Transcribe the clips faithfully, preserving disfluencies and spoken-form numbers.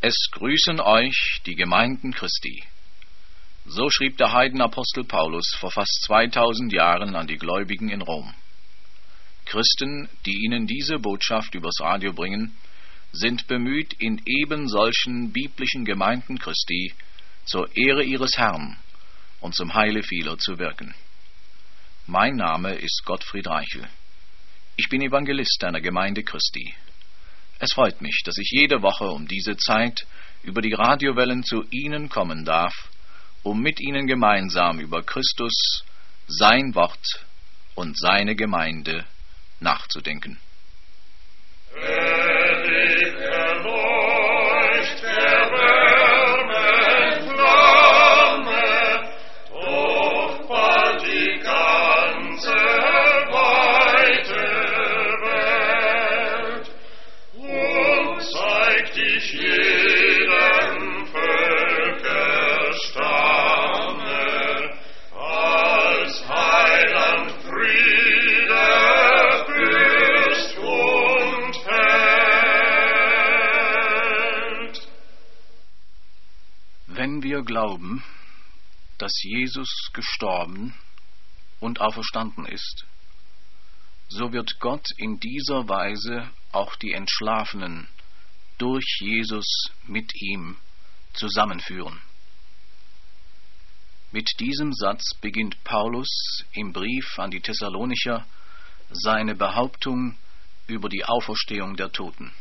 Es grüßen euch die Gemeinden Christi. So schrieb der Heidenapostel Paulus vor fast zweitausend Jahren an die Gläubigen in Rom. Christen, die ihnen diese Botschaft übers Radio bringen, sind bemüht, in eben solchen biblischen Gemeinden Christi zur Ehre ihres Herrn und zum Heile vieler zu wirken. Mein Name ist Gottfried Reichel. Ich bin Evangelist einer Gemeinde Christi. Es freut mich, dass ich jede Woche um diese Zeit über die Radiowellen zu Ihnen kommen darf, um mit Ihnen gemeinsam über Christus, sein Wort und seine Gemeinde nachzudenken. Wenn wir glauben, dass Jesus gestorben und auferstanden ist, so wird Gott in dieser Weise auch die Entschlafenen durch Jesus mit ihm zusammenführen. Mit diesem Satz beginnt Paulus im Brief an die Thessalonicher seine Behauptung über die Auferstehung der Toten.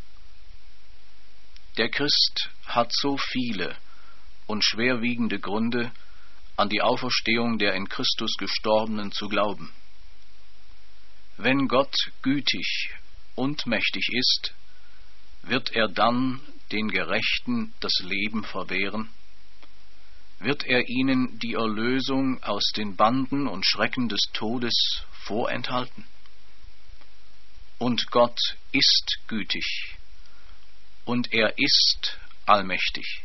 Der Christ hat so viele und schwerwiegende Gründe, an die Auferstehung der in Christus Gestorbenen zu glauben. Wenn Gott gütig und mächtig ist, wird er dann den Gerechten das Leben verwehren? Wird er ihnen die Erlösung aus den Banden und Schrecken des Todes vorenthalten? Und Gott ist gütig und er ist allmächtig.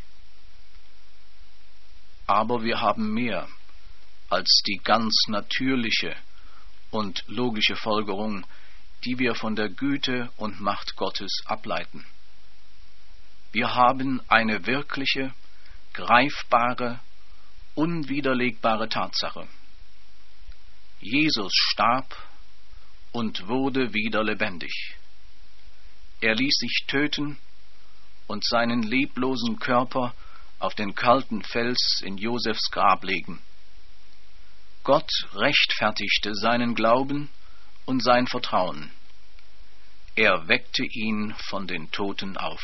Aber wir haben mehr als die ganz natürliche und logische Folgerung, die wir von der Güte und Macht Gottes ableiten. Wir haben eine wirkliche, greifbare, unwiderlegbare Tatsache. Jesus starb und wurde wieder lebendig. Er ließ sich töten und seinen leblosen Körper auf den kalten Fels in Josefs Grab legen. Gott rechtfertigte seinen Glauben und sein Vertrauen. Er weckte ihn von den Toten auf.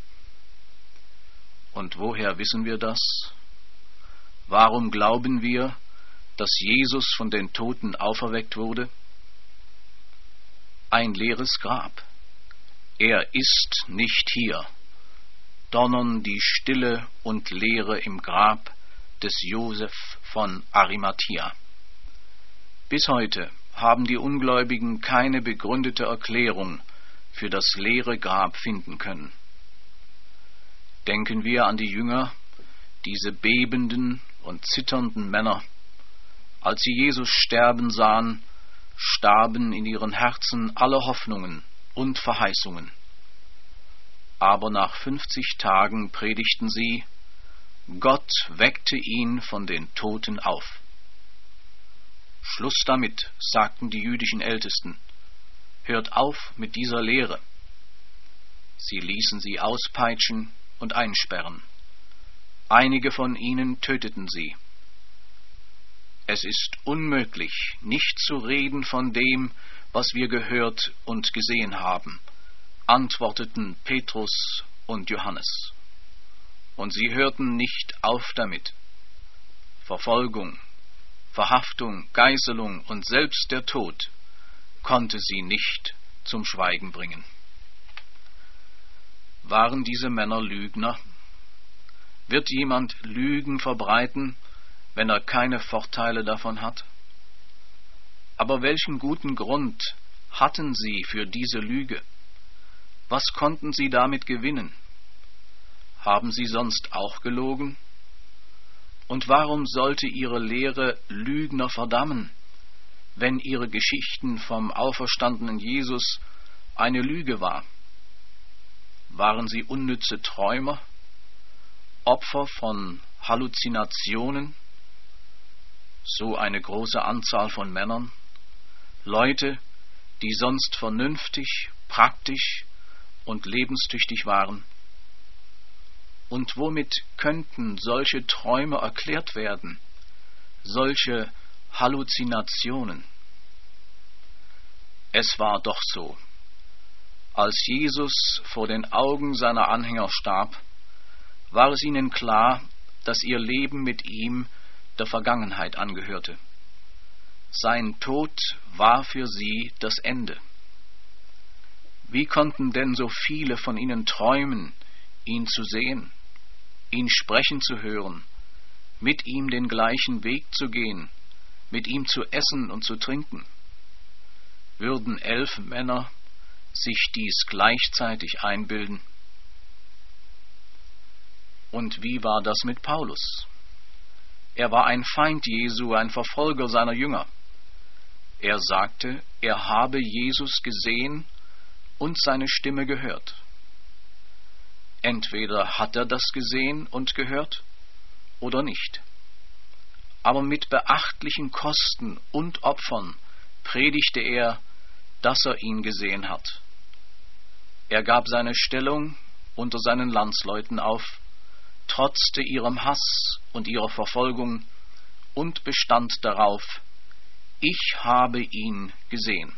Und woher wissen wir das? Warum glauben wir, dass Jesus von den Toten auferweckt wurde? Ein leeres Grab. Er ist nicht hier. Donnern die Stille und Leere im Grab des Josef von Arimathia. Bis heute haben die Ungläubigen keine begründete Erklärung für das leere Grab finden können. Denken wir an die Jünger, diese bebenden und zitternden Männer. Als sie Jesus sterben sahen, starben in ihren Herzen alle Hoffnungen und Verheißungen. Aber nach fünfzig Tagen predigten sie, Gott weckte ihn von den Toten auf. Schluss damit, sagten die jüdischen Ältesten. Hört auf mit dieser Lehre. Sie ließen sie auspeitschen und einsperren. Einige von ihnen töteten sie. Es ist unmöglich, nicht zu reden von dem, was wir gehört und gesehen haben, antworteten Petrus und Johannes. Und sie hörten nicht auf damit. Verfolgung, Verhaftung, Geißelung und selbst der Tod konnte sie nicht zum Schweigen bringen. Waren diese Männer Lügner? Wird jemand Lügen verbreiten, wenn er keine Vorteile davon hat? Aber welchen guten Grund hatten sie für diese Lüge? Was konnten sie damit gewinnen? Haben sie sonst auch gelogen? Und warum sollte ihre Lehre Lügner verdammen, wenn ihre Geschichten vom auferstandenen Jesus eine Lüge war? Waren sie unnütze Träumer, Opfer von Halluzinationen? So eine große Anzahl von Männern, Leute, die sonst vernünftig, praktisch und lebenstüchtig waren. Und womit könnten solche Träume erklärt werden, solche Halluzinationen? Es war doch so. Als Jesus vor den Augen seiner Anhänger starb, war es ihnen klar, dass ihr Leben mit ihm der Vergangenheit angehörte. Sein Tod war für sie das Ende. Wie konnten denn so viele von ihnen träumen, ihn zu sehen, ihn sprechen zu hören, mit ihm den gleichen Weg zu gehen, mit ihm zu essen und zu trinken? Würden elf Männer sich dies gleichzeitig einbilden? Und wie war das mit Paulus? Er war ein Feind Jesu, ein Verfolger seiner Jünger. Er sagte, er habe Jesus gesehen und seine Stimme gehört. Entweder hat er das gesehen und gehört oder nicht. Aber mit beachtlichen Kosten und Opfern predigte er, dass er ihn gesehen hat. Er gab seine Stellung unter seinen Landsleuten auf, trotzte ihrem Hass und ihrer Verfolgung und bestand darauf, ich habe ihn gesehen.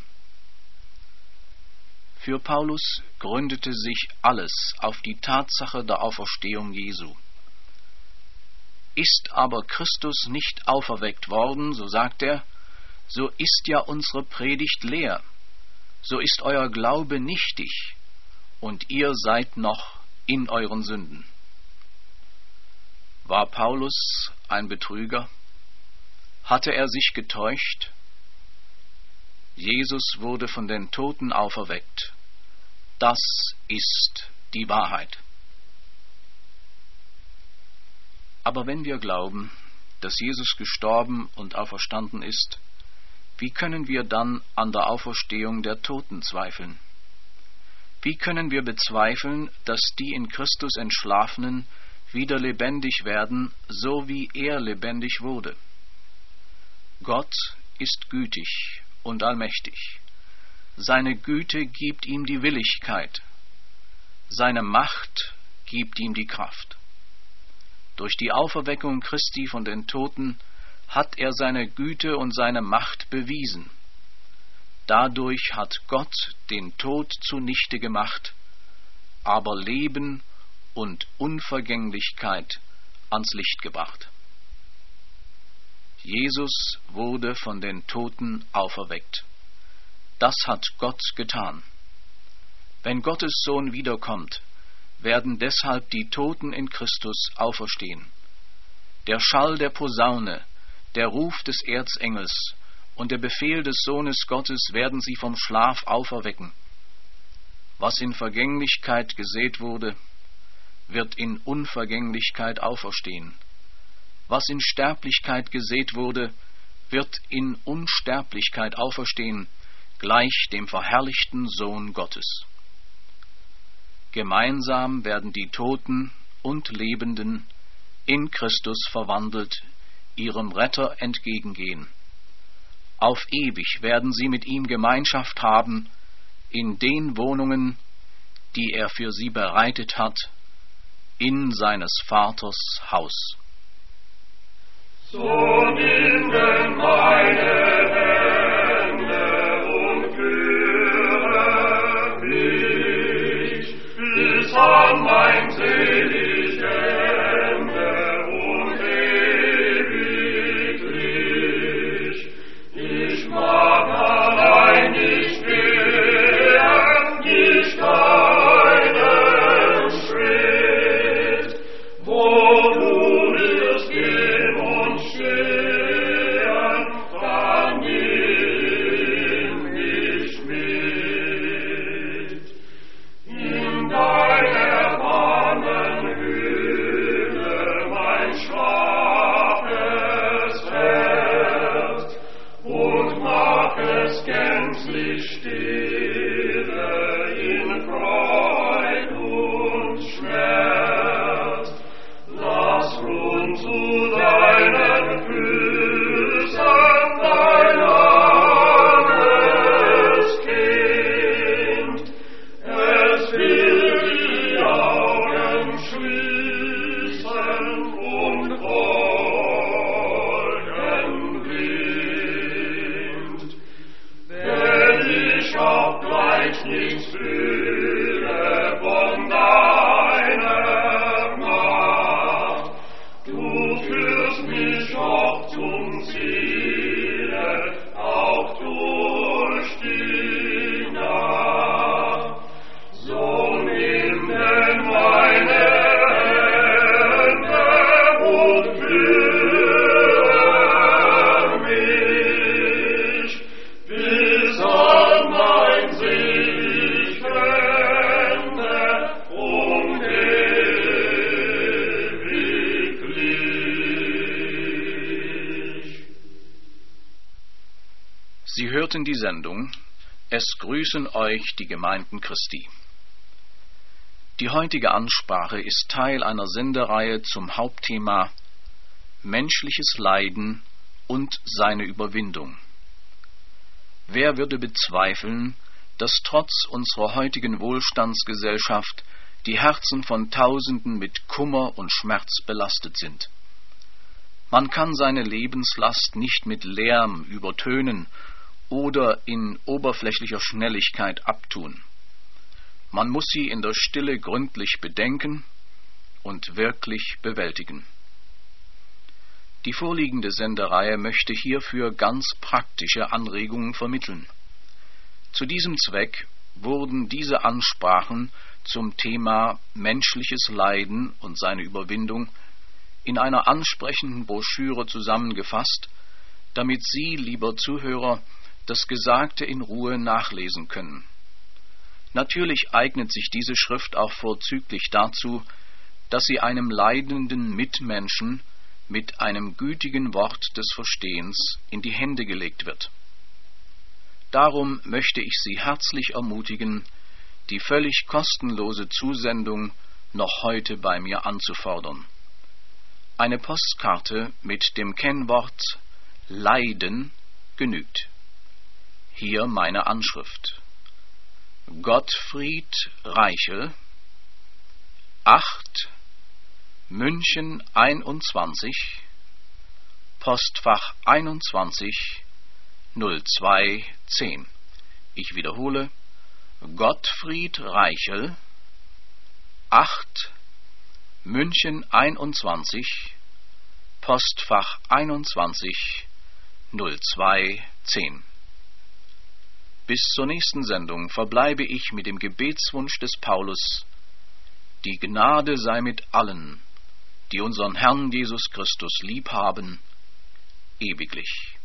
Für Paulus gründete sich alles auf die Tatsache der Auferstehung Jesu. Ist aber Christus nicht auferweckt worden, so sagt er, so ist ja unsere Predigt leer, so ist euer Glaube nichtig, und ihr seid noch in euren Sünden. War Paulus ein Betrüger? Hatte er sich getäuscht? Jesus wurde von den Toten auferweckt. Das ist die Wahrheit. Aber wenn wir glauben, dass Jesus gestorben und auferstanden ist, wie können wir dann an der Auferstehung der Toten zweifeln? Wie können wir bezweifeln, dass die in Christus Entschlafenen wieder lebendig werden, so wie er lebendig wurde? Gott ist gütig und allmächtig. Seine Güte gibt ihm die Willigkeit. Seine Macht gibt ihm die Kraft. Durch die Auferweckung Christi von den Toten hat er seine Güte und seine Macht bewiesen. Dadurch hat Gott den Tod zunichte gemacht, aber Leben und Unvergänglichkeit ans Licht gebracht. Jesus wurde von den Toten auferweckt. Das hat Gott getan. Wenn Gottes Sohn wiederkommt, werden deshalb die Toten in Christus auferstehen. Der Schall der Posaune, der Ruf des Erzengels und der Befehl des Sohnes Gottes werden sie vom Schlaf auferwecken. Was in Vergänglichkeit gesät wurde, wird in Unvergänglichkeit auferstehen. Was in Sterblichkeit gesät wurde, wird in Unsterblichkeit auferstehen, gleich dem verherrlichten Sohn Gottes. Gemeinsam werden die Toten und Lebenden in Christus verwandelt, ihrem Retter entgegengehen. Auf ewig werden sie mit ihm Gemeinschaft haben in den Wohnungen, die er für sie bereitet hat, in seines Vaters Haus. So nimm meine Hände und führe mich bis an mein selig Ende und ewiglich. Ich mag allein nicht gehen, nicht einen Schritt, wo du wirst gehen und stehen, begrüßen die Sendung. Es grüßen euch die Gemeinden Christi. Die heutige Ansprache ist Teil einer Sendereihe zum Hauptthema Menschliches Leiden und seine Überwindung. Wer würde bezweifeln, dass trotz unserer heutigen Wohlstandsgesellschaft die Herzen von Tausenden mit Kummer und Schmerz belastet sind? Man kann seine Lebenslast nicht mit Lärm übertönen oder in oberflächlicher Schnelligkeit abtun. Man muss sie in der Stille gründlich bedenken und wirklich bewältigen. Die vorliegende Sendereihe möchte hierfür ganz praktische Anregungen vermitteln. Zu diesem Zweck wurden diese Ansprachen zum Thema menschliches Leiden und seine Überwindung in einer ansprechenden Broschüre zusammengefasst, damit Sie, lieber Zuhörer, das Gesagte in Ruhe nachlesen können. Natürlich eignet sich diese Schrift auch vorzüglich dazu, dass sie einem leidenden Mitmenschen mit einem gütigen Wort des Verstehens in die Hände gelegt wird. Darum möchte ich Sie herzlich ermutigen, die völlig kostenlose Zusendung noch heute bei mir anzufordern. Eine Postkarte mit dem Kennwort Leiden genügt. Hier meine Anschrift. Gottfried Reichel, acht, München einundzwanzig, Postfach einundzwanzig, null zwei zehn. Ich wiederhole, Gottfried Reichel, acht, München einundzwanzig, Postfach einundzwanzig, null zwei zehn. Bis zur nächsten Sendung verbleibe ich mit dem Gebetswunsch des Paulus: Die Gnade sei mit allen, die unseren Herrn Jesus Christus lieb haben, ewiglich.